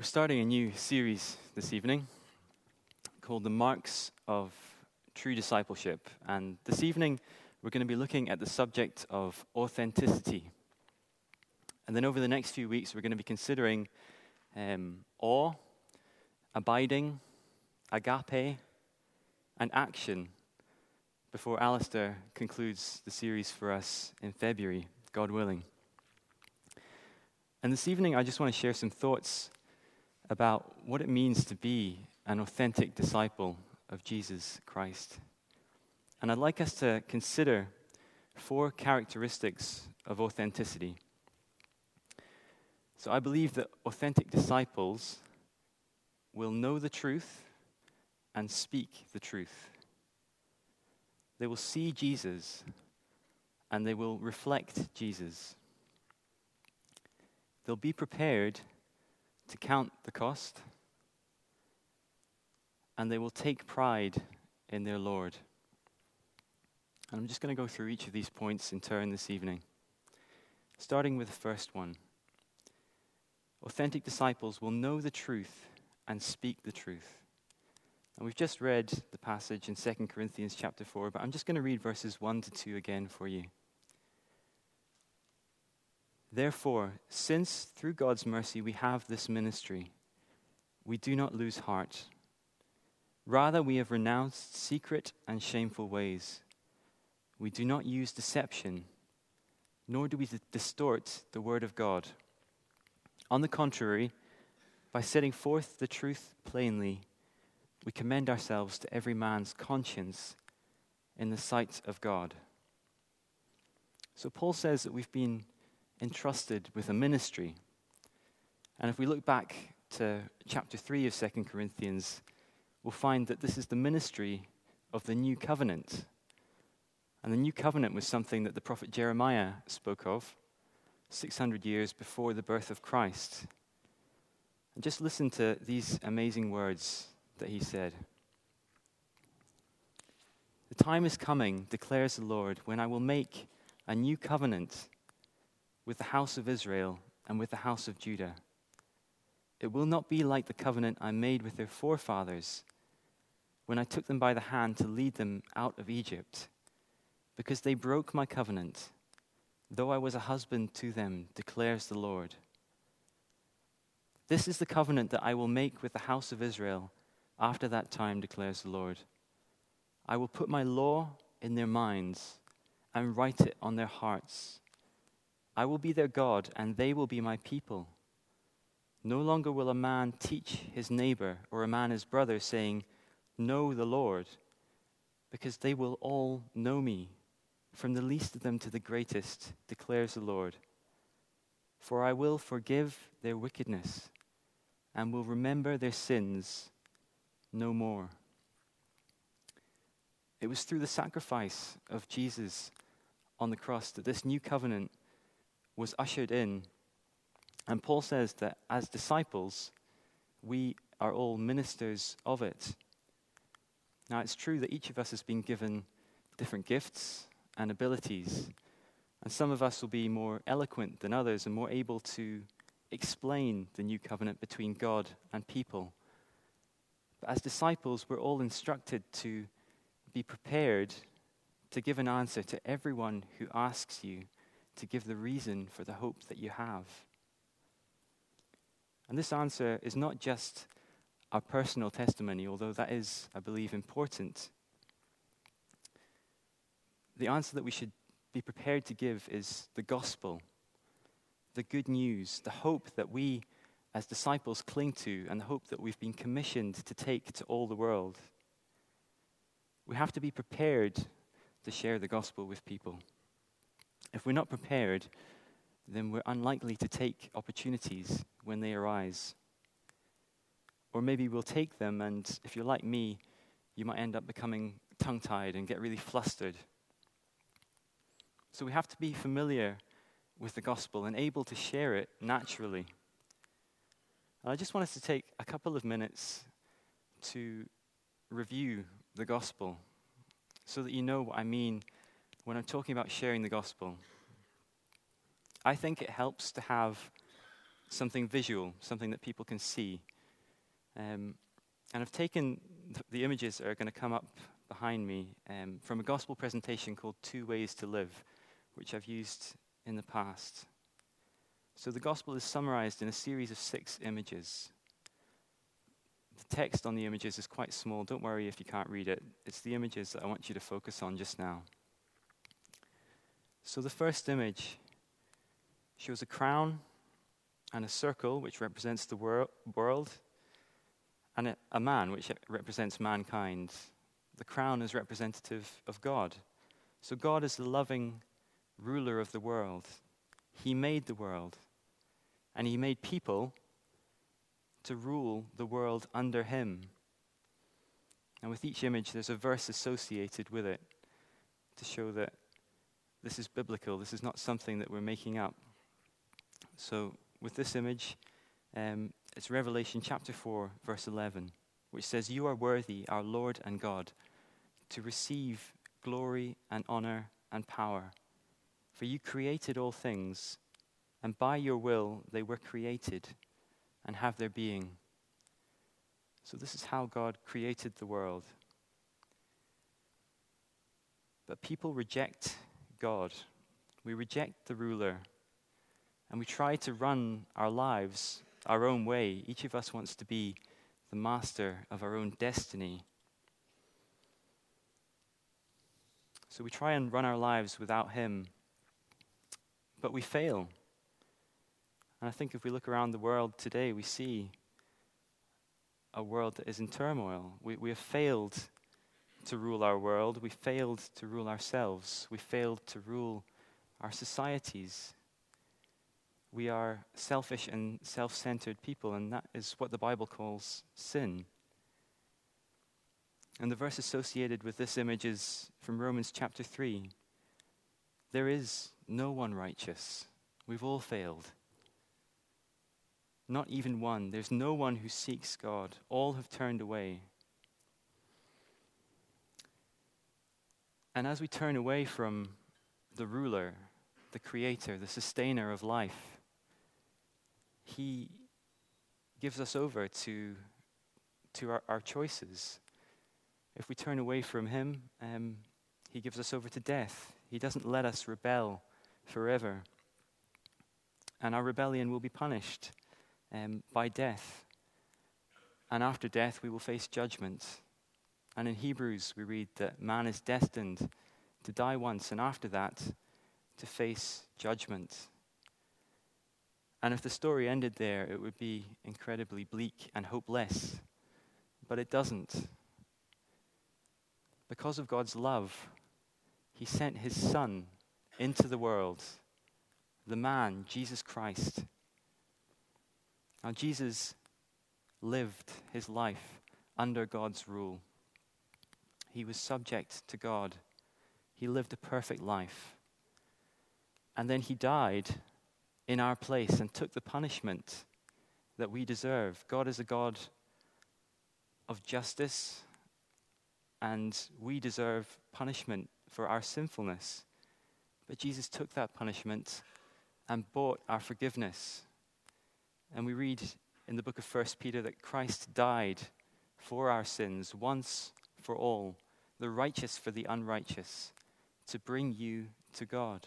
We're starting a new series this evening called The Marks of True Discipleship. And this evening, we're going to be looking at the subject of authenticity. And then over the next few weeks, we're going to be considering awe, abiding, agape, and action before Alistair concludes the series for us in February, God willing. And this evening, I just want to share some thoughts about what it means to be an authentic disciple of Jesus Christ. And I'd like us to consider 4 characteristics of authenticity. So I believe that authentic disciples will know the truth and speak the truth. They will see Jesus and they will reflect Jesus. They'll be prepared to count the cost, and they will take pride in their Lord. And I'm just going to go through each of these points in turn this evening, starting with the first one. Authentic disciples will know the truth and speak the truth. And we've just read the passage in 2 Corinthians chapter 4, but I'm just going to read verses 1 to 2 again for you. Therefore, since through God's mercy we have this ministry, we do not lose heart. Rather, we have renounced secret and shameful ways. We do not use deception, nor do we distort the word of God. On the contrary, by setting forth the truth plainly, we commend ourselves to every man's conscience in the sight of God. So Paul says that we've been entrusted with a ministry. And if we look back to chapter 3 of 2 Corinthians, we'll find that this is the ministry of the new covenant. And the new covenant was something that the prophet Jeremiah spoke of 600 years before the birth of Christ. And just listen to these amazing words that he said. The time is coming, declares the Lord, when I will make a new covenant with the house of Israel and with the house of Judah. It will not be like the covenant I made with their forefathers when I took them by the hand to lead them out of Egypt, because they broke my covenant, though I was a husband to them, declares the Lord. This is the covenant that I will make with the house of Israel after that time, declares the Lord. I will put my law in their minds and write it on their hearts. I will be their God, and they will be my people. No longer will a man teach his neighbor or a man his brother, saying, know the Lord, because they will all know me, from the least of them to the greatest, declares the Lord. For I will forgive their wickedness, and will remember their sins no more. It was through the sacrifice of Jesus on the cross that this new covenant was ushered in. And Paul says that as disciples, we are all ministers of it. Now, it's true that each of us has been given different gifts and abilities. And some of us will be more eloquent than others and more able to explain the new covenant between God and people. But as disciples, we're all instructed to be prepared to give an answer to everyone who asks you to give the reason for the hope that you have. And this answer is not just our personal testimony, although that is, I believe, important. The answer that we should be prepared to give is the gospel, the good news, the hope that we as disciples cling to, and the hope that we've been commissioned to take to all the world. We have to be prepared to share the gospel with people. If we're not prepared, then we're unlikely to take opportunities when they arise. Or maybe we'll take them, and if you're like me, you might end up becoming tongue-tied and get really flustered. So we have to be familiar with the gospel and able to share it naturally. And I just want us to take a couple of minutes to review the gospel so that you know what I mean when I'm talking about sharing the gospel. I think it helps to have something visual, something that people can see. And I've taken the images that are going to come up behind me from a gospel presentation called 2 Ways to Live, which I've used in the past. So the gospel is summarized in a series of 6 images. The text on the images is quite small. Don't worry if you can't read it. It's the images that I want you to focus on just now. So the first image shows a crown and a circle, which represents the world, and a man, which represents mankind. The crown is representative of God. So God is the loving ruler of the world. He made the world, and he made people to rule the world under him. And with each image, there's a verse associated with it to show that this is biblical. This is not something that we're making up. So with this image, it's Revelation chapter 4, verse 11, which says, "You are worthy, our Lord and God, to receive glory and honor and power. For you created all things, and by your will they were created and have their being." So this is how God created the world. But people reject God. We reject the ruler, and we try to run our lives our own way. Each of us wants to be the master of our own destiny. So we try and run our lives without him, but we fail. And I think if we look around the world today, we see a world that is in turmoil. We have failed to rule our world. We failed to rule ourselves. We failed to rule our societies. We are selfish and self-centered people, and that is what the Bible calls sin. And the verse associated with this image is from Romans chapter 3. There is no one righteous. We've all failed. Not even one. There's no one who seeks God. All have turned away. And as we turn away from the ruler, the creator, the sustainer of life, he gives us over to our choices. If we turn away from him, he gives us over to death. He doesn't let us rebel forever. And our rebellion will be punished by death. And after death, we will face judgment. And in Hebrews, we read that man is destined to die once, and after that, to face judgment. And if the story ended there, it would be incredibly bleak and hopeless. But it doesn't. Because of God's love, he sent his Son into the world, the man, Jesus Christ. Now, Jesus lived his life under God's rule. He was subject to God. He lived a perfect life. And then he died in our place and took the punishment that we deserve. God is a God of justice, and we deserve punishment for our sinfulness. But Jesus took that punishment and bought our forgiveness. And we read in the book of 1 Peter that Christ died for our sins once for all, the righteous for the unrighteous, to bring you to God.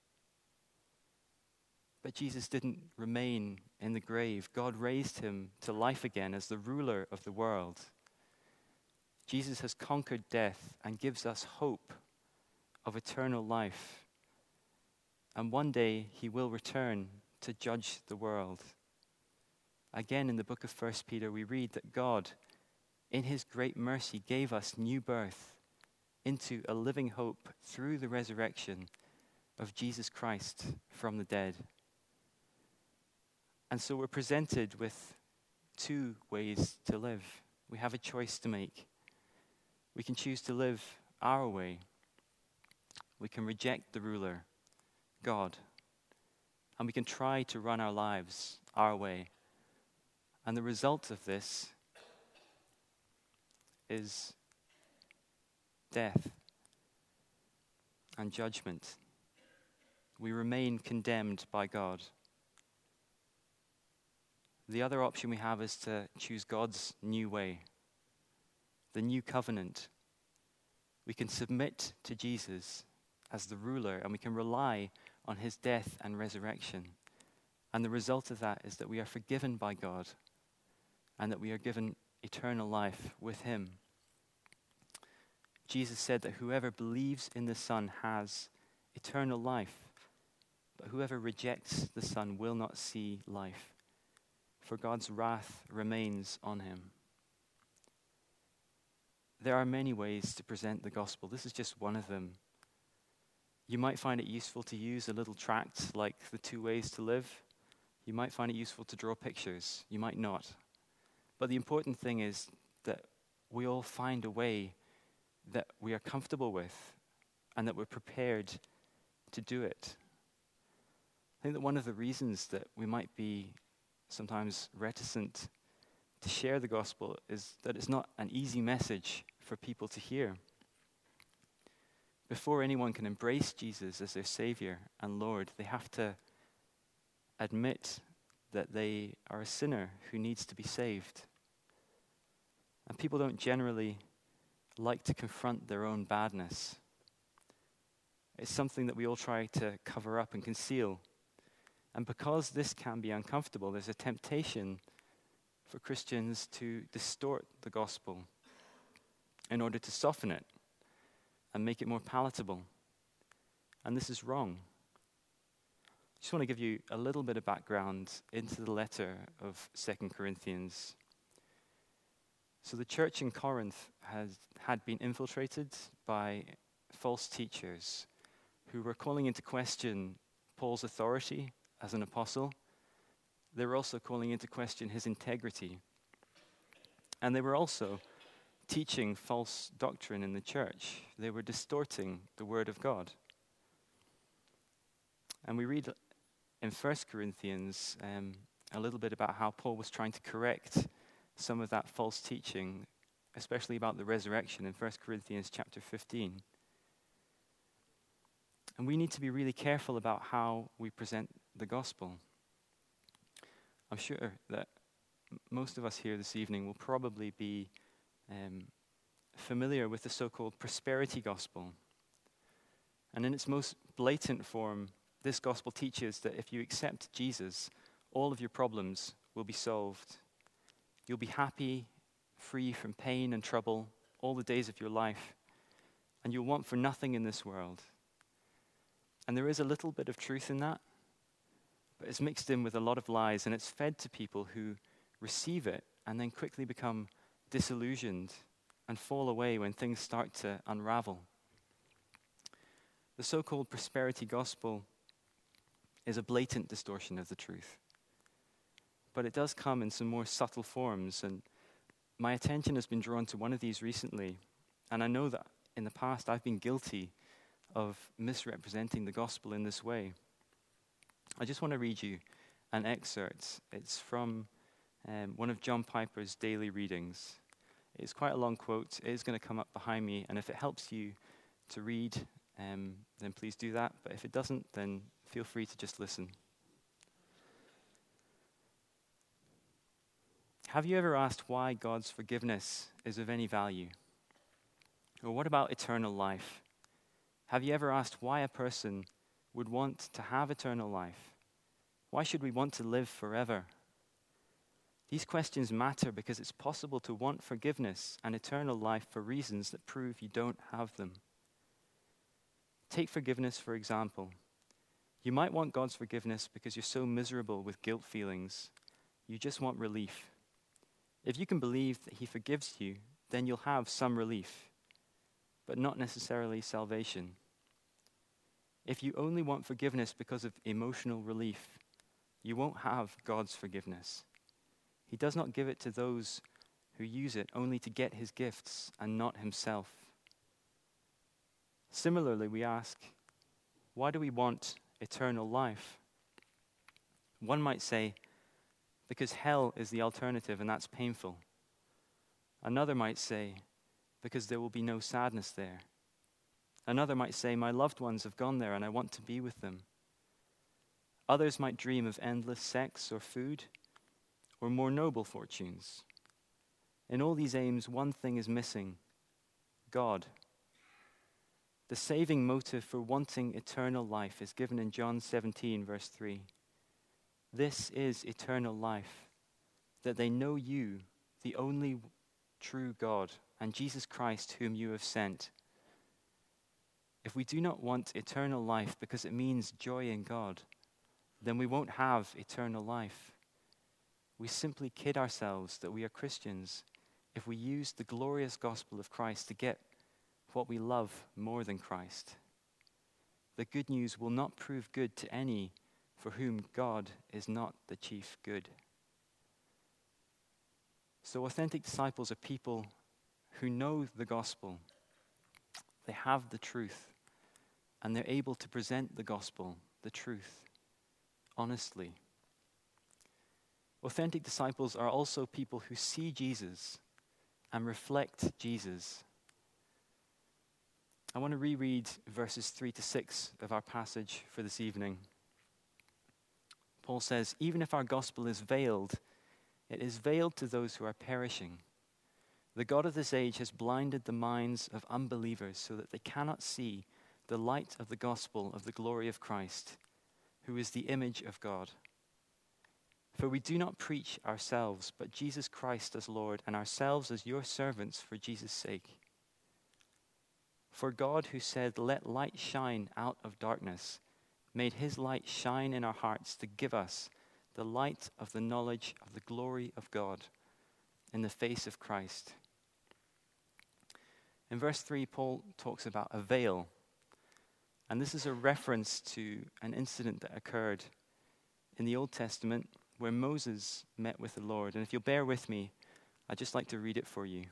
But Jesus didn't remain in the grave. God raised him to life again as the ruler of the world. Jesus has conquered death and gives us hope of eternal life. And one day he will return to judge the world. Again, in the book of 1 Peter, we read that God, in his great mercy, gave us new birth into a living hope through the resurrection of Jesus Christ from the dead. And so we're presented with 2 ways to live. We have a choice to make. We can choose to live our way. We can reject the ruler, God, and we can try to run our lives our way. And the result of this is death and judgment. We remain condemned by God. The other option we have is to choose God's new way, the new covenant. We can submit to Jesus as the ruler, and we can rely on his death and resurrection. And the result of that is that we are forgiven by God and that we are given eternal life with him. Jesus said that whoever believes in the Son has eternal life, but whoever rejects the Son will not see life, for God's wrath remains on him. There are many ways to present the gospel. This is just one of them. You might find it useful to use a little tract like the 2 ways to live. You might find it useful to draw pictures. You might not. But the important thing is that we all find a way that we are comfortable with and that we're prepared to do it. I think that one of the reasons that we might be sometimes reticent to share the gospel is that it's not an easy message for people to hear. Before anyone can embrace Jesus as their Savior and Lord, they have to admit that they are a sinner who needs to be saved. And people don't generally like to confront their own badness. It's something that we all try to cover up and conceal. And because this can be uncomfortable, there's a temptation for Christians to distort the gospel in order to soften it and make it more palatable. And this is wrong. I just want to give you a little bit of background into the letter of 2 Corinthians. So the church in Corinth had been infiltrated by false teachers who were calling into question Paul's authority as an apostle. They were also calling into question his integrity. And they were also teaching false doctrine in the church. They were distorting the word of God. And we read in 1 Corinthians a little bit about how Paul was trying to correct some of that false teaching, especially about the resurrection in 1 Corinthians chapter 15. And we need to be really careful about how we present the gospel. I'm sure that most of us here this evening will probably be familiar with the so-called prosperity gospel. And in its most blatant form, this gospel teaches that if you accept Jesus, all of your problems will be solved. You'll be happy, free from pain and trouble all the days of your life, and you'll want for nothing in this world. And there is a little bit of truth in that, but it's mixed in with a lot of lies, and it's fed to people who receive it and then quickly become disillusioned and fall away when things start to unravel. The so-called prosperity gospel is a blatant distortion of the truth. But it does come in some more subtle forms, and my attention has been drawn to one of these recently, and I know that in the past I've been guilty of misrepresenting the gospel in this way. I just want to read you an excerpt. It's from one of John Piper's daily readings. It's quite a long quote. It is going to come up behind me, and if it helps you to read, then please do that. But if it doesn't, then feel free to just listen. Have you ever asked why God's forgiveness is of any value? Or what about eternal life? Have you ever asked why a person would want to have eternal life? Why should we want to live forever? These questions matter because it's possible to want forgiveness and eternal life for reasons that prove you don't have them. Take forgiveness, for example. You might want God's forgiveness because you're so miserable with guilt feelings. You just want relief. If you can believe that he forgives you, then you'll have some relief, but not necessarily salvation. If you only want forgiveness because of emotional relief, you won't have God's forgiveness. He does not give it to those who use it only to get his gifts and not himself. Similarly, we ask, why do we want eternal life? One might say, because hell is the alternative and that's painful. Another might say, because there will be no sadness there. Another might say, my loved ones have gone there and I want to be with them. Others might dream of endless sex or food, or more noble fortunes. In all these aims, one thing is missing: God. The saving motive for wanting eternal life is given in John 17, verse 3. This is eternal life, that they know you, the only true God, and Jesus Christ, whom you have sent. If we do not want eternal life because it means joy in God, then we won't have eternal life. We simply kid ourselves that we are Christians if we use the glorious gospel of Christ to get what we love more than Christ. The good news will not prove good to any for whom God is not the chief good. So authentic disciples are people who know the gospel. They have the truth, and they're able to present the gospel, the truth, honestly. Authentic disciples are also people who see Jesus and reflect Jesus. I want to reread verses 3 to 6 of our passage for this evening. Paul says, "Even if our gospel is veiled, it is veiled to those who are perishing. The God of this age has blinded the minds of unbelievers so that they cannot see the light of the gospel of the glory of Christ, who is the image of God. For we do not preach ourselves, but Jesus Christ as Lord, and ourselves as your servants for Jesus' sake. For God, who said, 'Let light shine out of darkness,' made his light shine in our hearts to give us the light of the knowledge of the glory of God in the face of Christ." In verse 3, Paul talks about a veil. And this is a reference to an incident that occurred in the Old Testament where Moses met with the Lord. And if you'll bear with me, I'd just like to read it for you.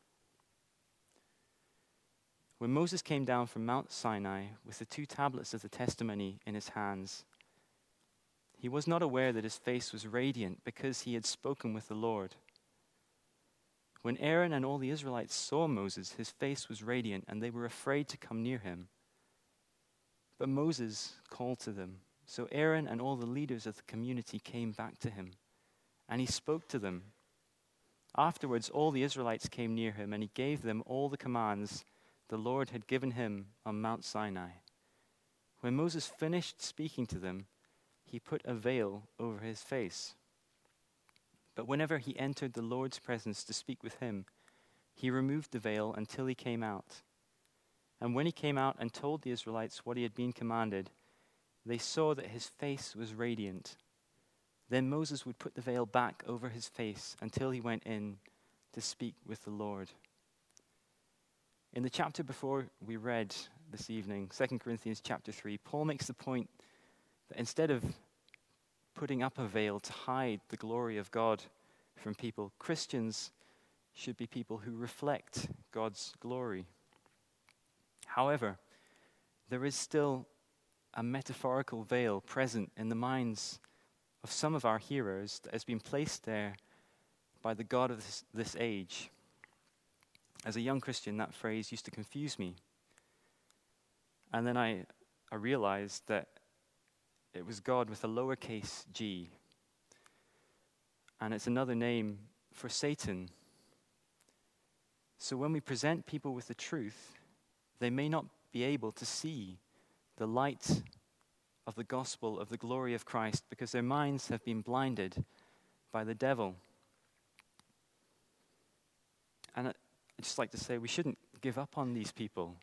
When Moses came down from Mount Sinai with the 2 tablets of the testimony in his hands, he was not aware that his face was radiant because he had spoken with the Lord. When Aaron and all the Israelites saw Moses, his face was radiant, and they were afraid to come near him. But Moses called to them. So Aaron and all the leaders of the community came back to him, and he spoke to them. Afterwards, all the Israelites came near him, and he gave them all the commands the Lord had given him on Mount Sinai. When Moses finished speaking to them, he put a veil over his face. But whenever he entered the Lord's presence to speak with him, he removed the veil until he came out. And when he came out and told the Israelites what he had been commanded, they saw that his face was radiant. Then Moses would put the veil back over his face until he went in to speak with the Lord. In the chapter before we read this evening, 2 Corinthians chapter 3, Paul makes the point that instead of putting up a veil to hide the glory of God from people, Christians should be people who reflect God's glory. However, there is still a metaphorical veil present in the minds of some of our hearers that has been placed there by the God of this age. As a young Christian, that phrase used to confuse me. And then I realized that it was God with a lowercase g. And it's another name for Satan. So when we present people with the truth, they may not be able to see the light of the gospel of the glory of Christ because their minds have been blinded by the devil. And I'd just like to say we shouldn't give up on these people.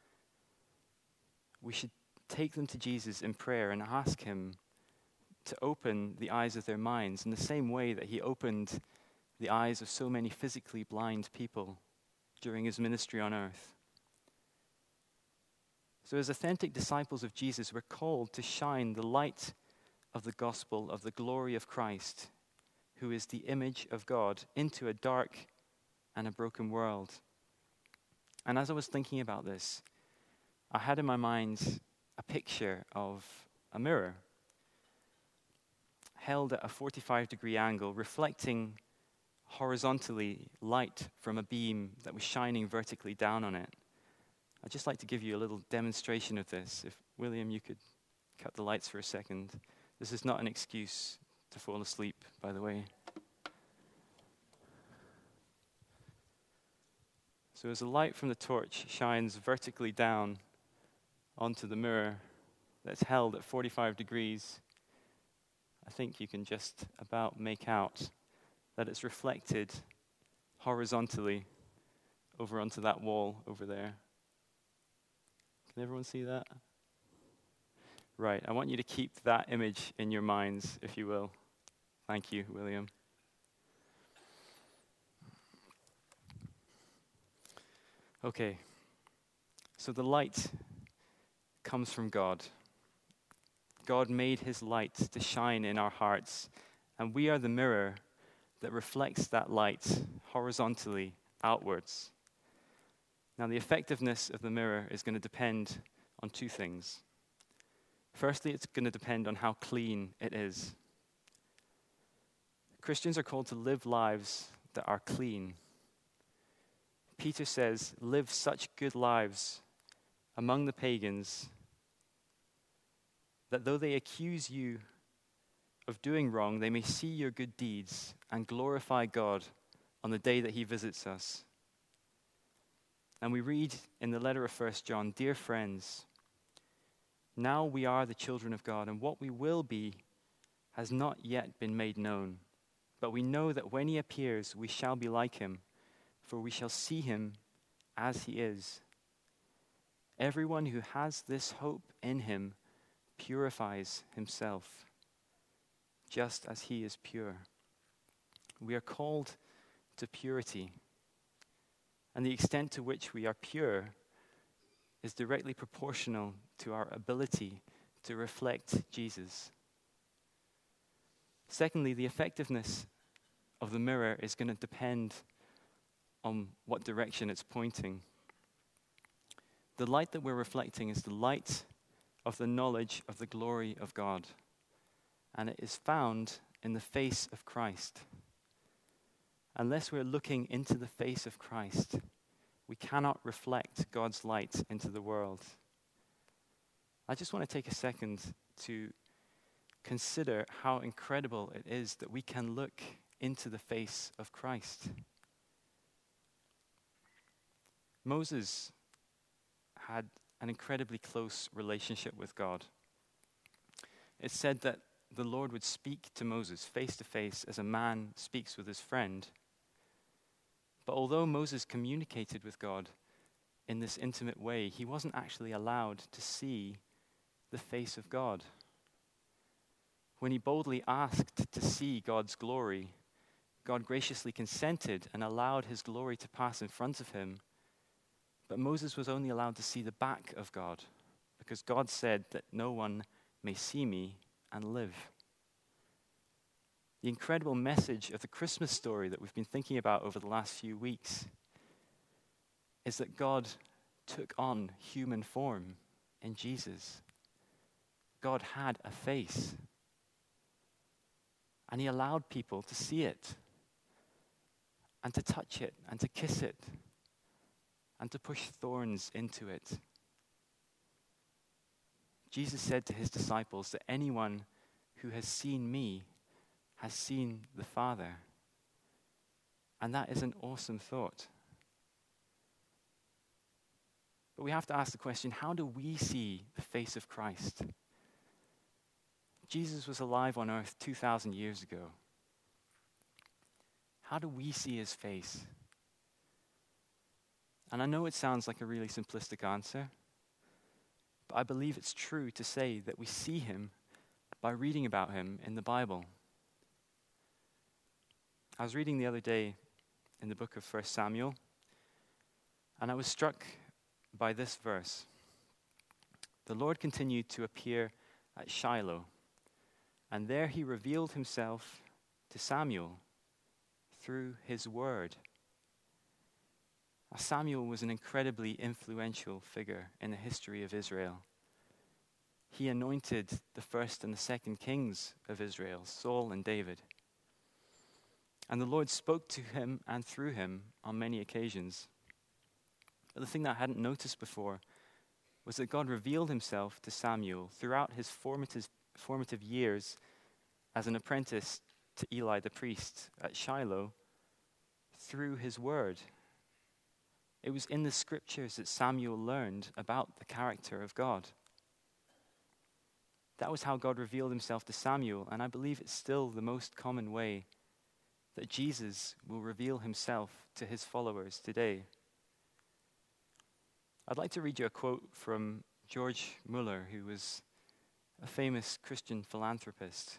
We should take them to Jesus in prayer and ask him to open the eyes of their minds in the same way that he opened the eyes of so many physically blind people during his ministry on earth. So as authentic disciples of Jesus, we're called to shine the light of the gospel of the glory of Christ, who is the image of God, into a dark and a broken world. And as I was thinking about this, I had in my mind a picture of a mirror held at a 45-degree angle, reflecting horizontally light from a beam that was shining vertically down on it. I'd just like to give you a little demonstration of this. If, William, you could cut the lights for a second. This is not an excuse to fall asleep, by the way. So as the light from the torch shines vertically down onto the mirror that's held at 45 degrees, I think you can just about make out that it's reflected horizontally over onto that wall over there. Can everyone see that? Right, I want you to keep that image in your minds, if you will. Thank you, William. Okay, so the light comes from God. God made his light to shine in our hearts, and we are the mirror that reflects that light horizontally outwards. Now, the effectiveness of the mirror is going to depend on two things. Firstly, it's going to depend on how clean it is. Christians are called to live lives that are clean. Peter says, live such good lives among the pagans that though they accuse you of doing wrong, they may see your good deeds and glorify God on the day that he visits us. And we read in the letter of 1 John, dear friends, now we are the children of God, and what we will be has not yet been made known. But we know that when he appears, we shall be like him, for we shall see him as he is. Everyone who has this hope in him purifies himself, just as he is pure. We are called to purity, and the extent to which we are pure is directly proportional to our ability to reflect Jesus. Secondly, the effectiveness of the mirror is going to depend on what direction it's pointing. The light that we're reflecting is the light of the knowledge of the glory of God, and it is found in the face of Christ. Unless we're looking into the face of Christ, we cannot reflect God's light into the world. I just want to take a second to consider how incredible it is that we can look into the face of Christ. Moses had an incredibly close relationship with God. It's said that the Lord would speak to Moses face to face as a man speaks with his friend. But although Moses communicated with God in this intimate way, he wasn't actually allowed to see the face of God. When he boldly asked to see God's glory, God graciously consented and allowed his glory to pass in front of him. But Moses was only allowed to see the back of God, because God said that no one may see me and live. The incredible message of the Christmas story that we've been thinking about over the last few weeks is that God took on human form in Jesus. God had a face, and he allowed people to see it and to touch it and to kiss it and to push thorns into it. Jesus said to his disciples that anyone who has seen me has seen the Father. And that is an awesome thought. But we have to ask the question, how do we see the face of Christ? Jesus was alive on earth 2,000 years ago. How do we see his face? And I know it sounds like a really simplistic answer, but I believe it's true to say that we see him by reading about him in the Bible. I was reading the other day in the book of 1 Samuel, and I was struck by this verse. The Lord continued to appear at Shiloh, and there he revealed himself to Samuel through his word. Now, Samuel was an incredibly influential figure in the history of Israel. He anointed the first and the second kings of Israel, Saul and David. And the Lord spoke to him and through him on many occasions. But the thing that I hadn't noticed before was that God revealed himself to Samuel throughout his formative years as an apprentice to Eli the priest at Shiloh through his word. It was in the scriptures that Samuel learned about the character of God. That was how God revealed himself to Samuel, and I believe it's still the most common way that Jesus will reveal himself to his followers today. I'd like to read you a quote from George Mueller, who was a famous Christian philanthropist.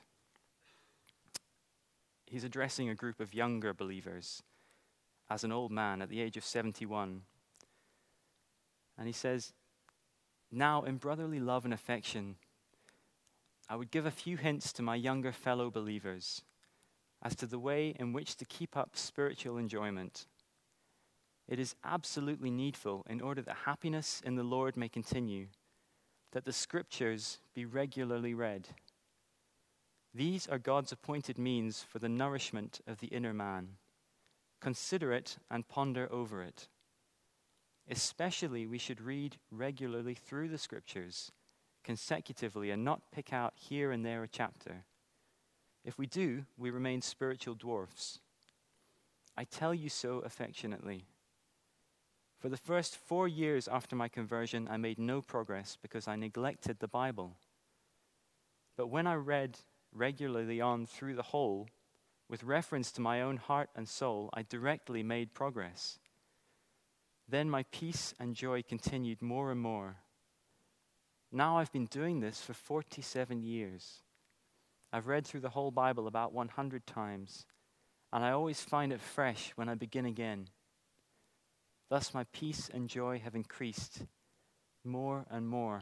He's addressing a group of younger believers as an old man at the age of 71. And he says, "Now, in brotherly love and affection, I would give a few hints to my younger fellow believers as to the way in which to keep up spiritual enjoyment. It is absolutely needful, in order that happiness in the Lord may continue, that the scriptures be regularly read. These are God's appointed means for the nourishment of the inner man. Consider it and ponder over it. Especially we should read regularly through the scriptures, consecutively, and not pick out here and there a chapter. If we do, we remain spiritual dwarfs. I tell you so affectionately. For the first 4 years after my conversion, I made no progress because I neglected the Bible. But when I read regularly on through the whole, with reference to my own heart and soul, I directly made progress. Then my peace and joy continued more and more. Now I've been doing this for 47 years. I've read through the whole Bible about 100 times, and I always find it fresh when I begin again. Thus my peace and joy have increased more and more."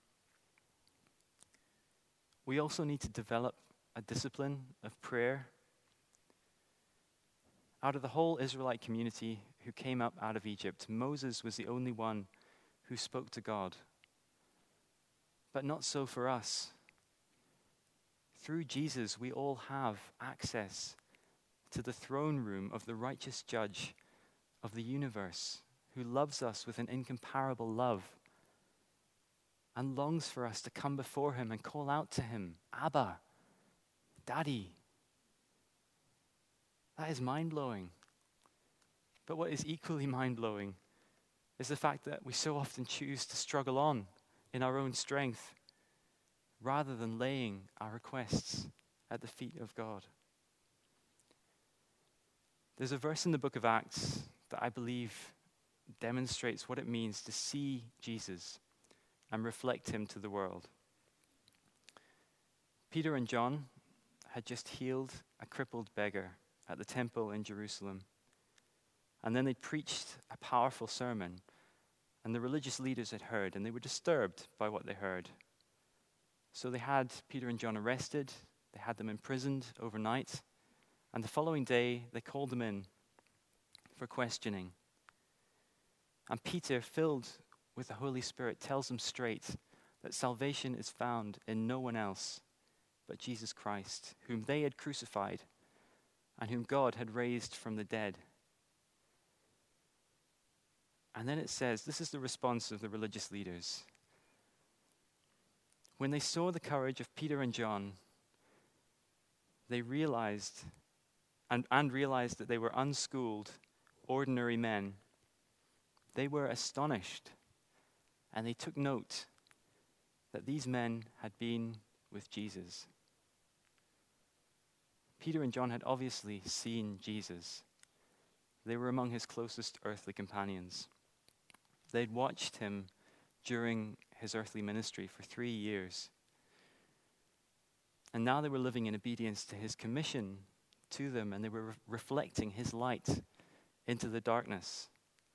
We also need to develop a discipline of prayer. Out of the whole Israelite community who came up out of Egypt, Moses was the only one who spoke to God. But not so for us. Through Jesus, we all have access to the throne room of the righteous judge of the universe, who loves us with an incomparable love and longs for us to come before him and call out to him, "Abba, Daddy." That is mind-blowing. But what is equally mind-blowing is the fact that we so often choose to struggle on in our own strength rather than laying our requests at the feet of God. There's a verse in the book of Acts that I believe demonstrates what it means to see Jesus and reflect him to the world. Peter and John had just healed a crippled beggar at the temple in Jerusalem. And then they preached a powerful sermon, and the religious leaders had heard, and they were disturbed by what they heard. So they had Peter and John arrested, they had them imprisoned overnight, and the following day they called them in for questioning. And Peter, filled with the Holy Spirit, tells them straight that salvation is found in no one else but Jesus Christ, whom they had crucified and whom God had raised from the dead. And then it says, this is the response of the religious leaders. When they saw the courage of Peter and John, they realized and realized that they were unschooled, ordinary men. They were astonished, and they took note that these men had been with Jesus. Peter and John had obviously seen Jesus. They were among his closest earthly companions. They'd watched him during his earthly ministry for 3 years. And now they were living in obedience to his commission to them, and they were reflecting his light into the darkness.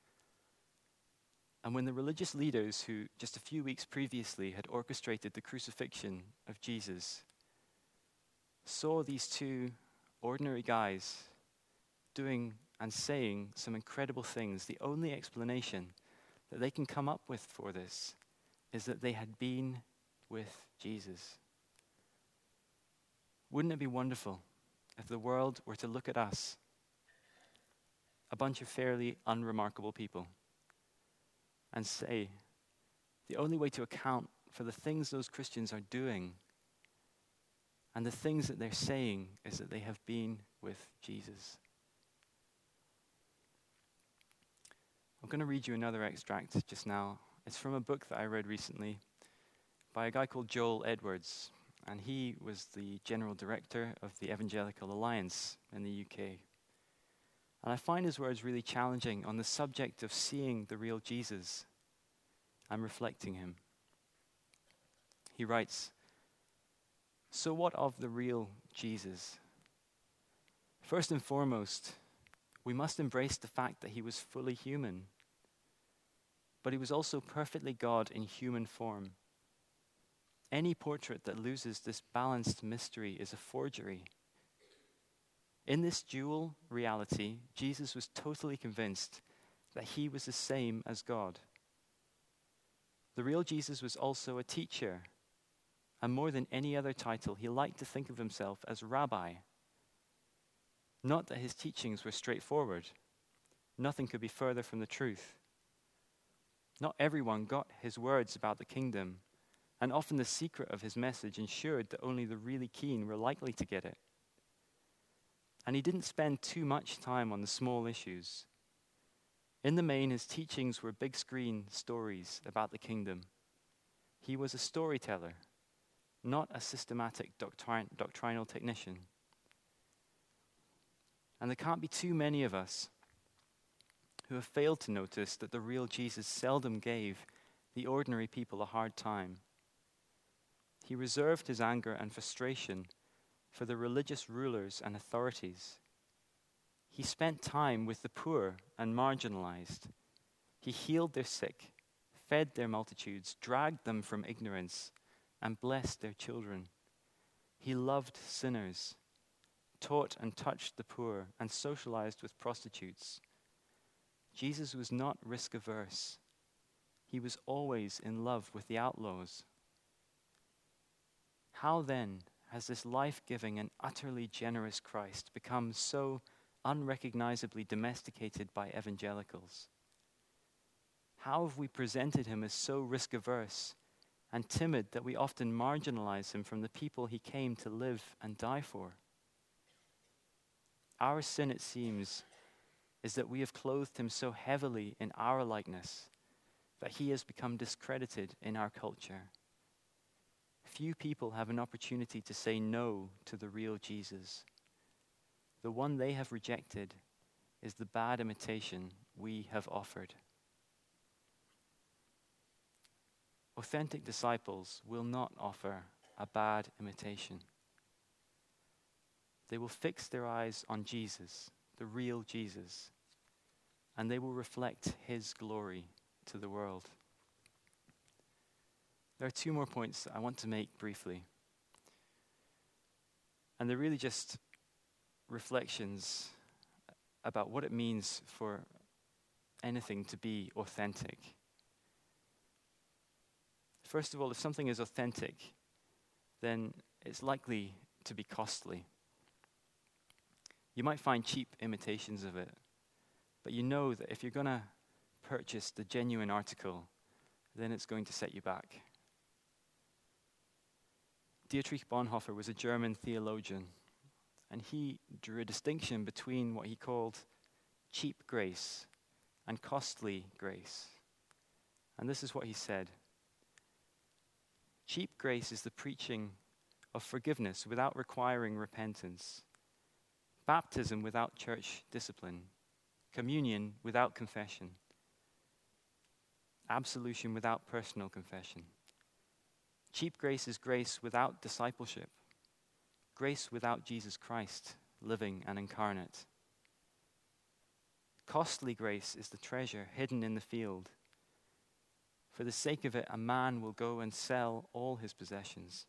And when the religious leaders, who just a few weeks previously had orchestrated the crucifixion of Jesus, saw these two ordinary guys doing and saying some incredible things, the only explanation that they can come up with for this is that they had been with Jesus. Wouldn't it be wonderful if the world were to look at us, a bunch of fairly unremarkable people, and say, the only way to account for the things those Christians are doing and the things that they're saying is that they have been with Jesus. I'm going to read you another extract just now. It's from a book that I read recently by a guy called Joel Edwards, and he was the general director of the Evangelical Alliance in the UK. And I find his words really challenging on the subject of seeing the real Jesus and reflecting him. He writes, "So what of the real Jesus? First and foremost, we must embrace the fact that he was fully human, but he was also perfectly God in human form. Any portrait that loses this balanced mystery is a forgery. In this dual reality, Jesus was totally convinced that he was the same as God. The real Jesus was also a teacher, and more than any other title, he liked to think of himself as rabbi. Not that his teachings were straightforward. Nothing could be further from the truth. Not everyone got his words about the kingdom, and often the secret of his message ensured that only the really keen were likely to get it. And he didn't spend too much time on the small issues. In the main, his teachings were big screen stories about the kingdom. He was a storyteller, not a systematic doctrinal technician. And there can't be too many of us who have failed to notice that the real Jesus seldom gave the ordinary people a hard time. He reserved his anger and frustration for the religious rulers and authorities. He spent time with the poor and marginalized. He healed their sick, fed their multitudes, dragged them from ignorance, and blessed their children. He loved sinners, taught and touched the poor, and socialized with prostitutes. Jesus was not risk-averse. He was always in love with the outlaws. How then has this life-giving and utterly generous Christ become so unrecognizably domesticated by evangelicals? How have we presented him as so risk-averse and timid that we often marginalize him from the people he came to live and die for? Our sin, it seems, is that we have clothed him so heavily in our likeness that he has become discredited in our culture. Few people have an opportunity to say no to the real Jesus. The one they have rejected is the bad imitation we have offered. Authentic disciples will not offer a bad imitation. They will fix their eyes on Jesus, the real Jesus, and they will reflect his glory to the world. There are two more points that I want to make briefly. And they're really just reflections about what it means for anything to be authentic. First of all, if something is authentic, then it's likely to be costly. You might find cheap imitations of it, but you know that if you're going to purchase the genuine article, then it's going to set you back. Dietrich Bonhoeffer was a German theologian, and he drew a distinction between what he called cheap grace and costly grace. And this is what he said: cheap grace is the preaching of forgiveness without requiring repentance, baptism without church discipline, communion without confession, absolution without personal confession. Cheap grace is grace without discipleship, grace without Jesus Christ living and incarnate. Costly grace is the treasure hidden in the field. For the sake of it, a man will go and sell all his possessions.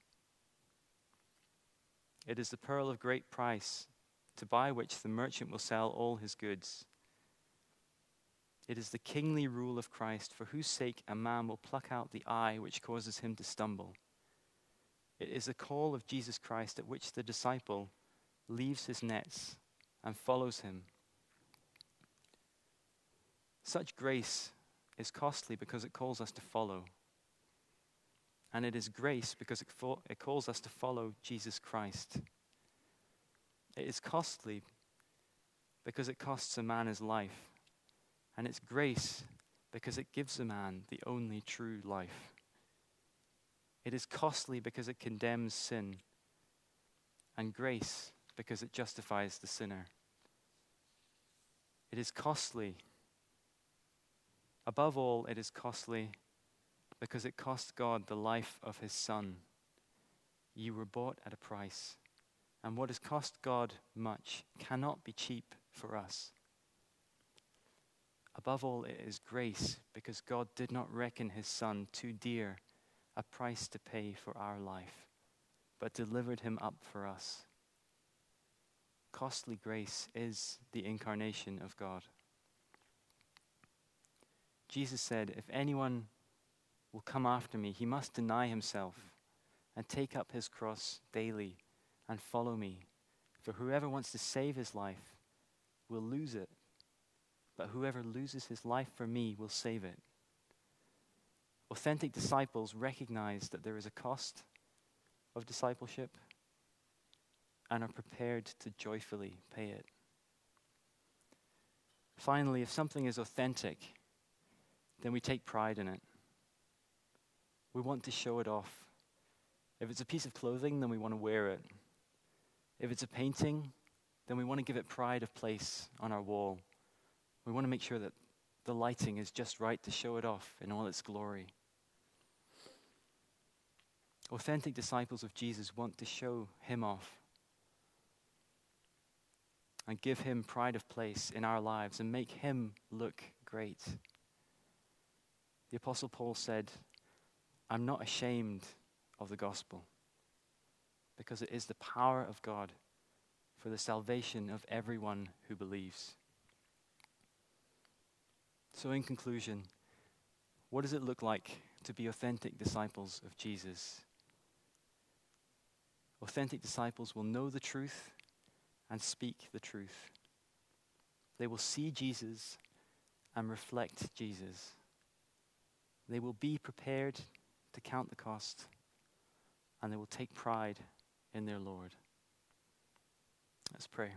It is the pearl of great price, to buy which the merchant will sell all his goods. It is the kingly rule of Christ, for whose sake a man will pluck out the eye which causes him to stumble. It is the call of Jesus Christ at which the disciple leaves his nets and follows him. Such grace is costly because it calls us to follow. And it is grace because it calls us to follow Jesus Christ. It is costly because it costs a man his life And it's grace because it gives a man the only true life. It is costly because it condemns sin, and grace because it justifies the sinner. It is costly. Above all, it is costly because it cost God the life of his Son. You were bought at a price, and what has cost God much cannot be cheap for us. Above all, it is grace because God did not reckon his Son too dear a price to pay for our life, but delivered him up for us. Costly grace is the incarnation of God. Jesus said, if anyone will come after me, he must deny himself and take up his cross daily and follow me. For whoever wants to save his life will lose it, but whoever loses his life for me will save it. Authentic disciples recognize that there is a cost of discipleship and are prepared to joyfully pay it. Finally, if something is authentic, then we take pride in it. We want to show it off. If it's a piece of clothing, then we want to wear it. If it's a painting, then we want to give it pride of place on our wall. We want to make sure that the lighting is just right to show it off in all its glory. Authentic disciples of Jesus want to show him off and give him pride of place in our lives and make him look great. The Apostle Paul said, I'm not ashamed of the gospel because it is the power of God for the salvation of everyone who believes. So in conclusion, what does it look like to be authentic disciples of Jesus? Authentic disciples will know the truth and speak the truth. They will see Jesus and reflect Jesus. They will be prepared to count the cost, and they will take pride in their Lord. Let's pray.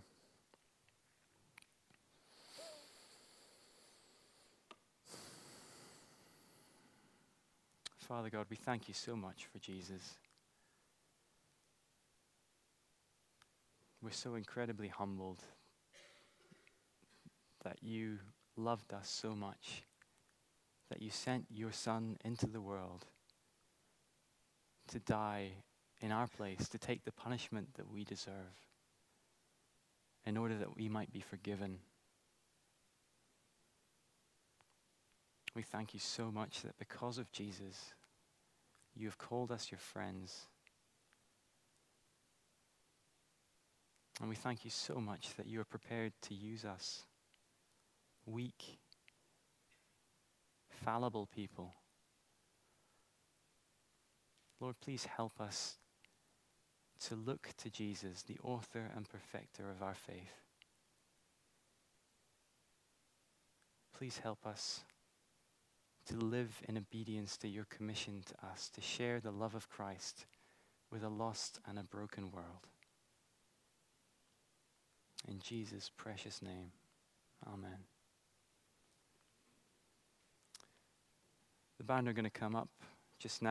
Father God, we thank you so much for Jesus. We're so incredibly humbled that you loved us so much, that you sent your Son into the world to die in our place, to take the punishment that we deserve, in order that we might be forgiven. We thank you so much that because of Jesus, you have called us your friends. And we thank you so much that you are prepared to use us, weak, fallible people. Lord, please help us to look to Jesus, the author and perfecter of our faith. Please help us to live in obedience to your commission to us, to share the love of Christ with a lost and a broken world. In Jesus' precious name, amen. The band are going to come up just now.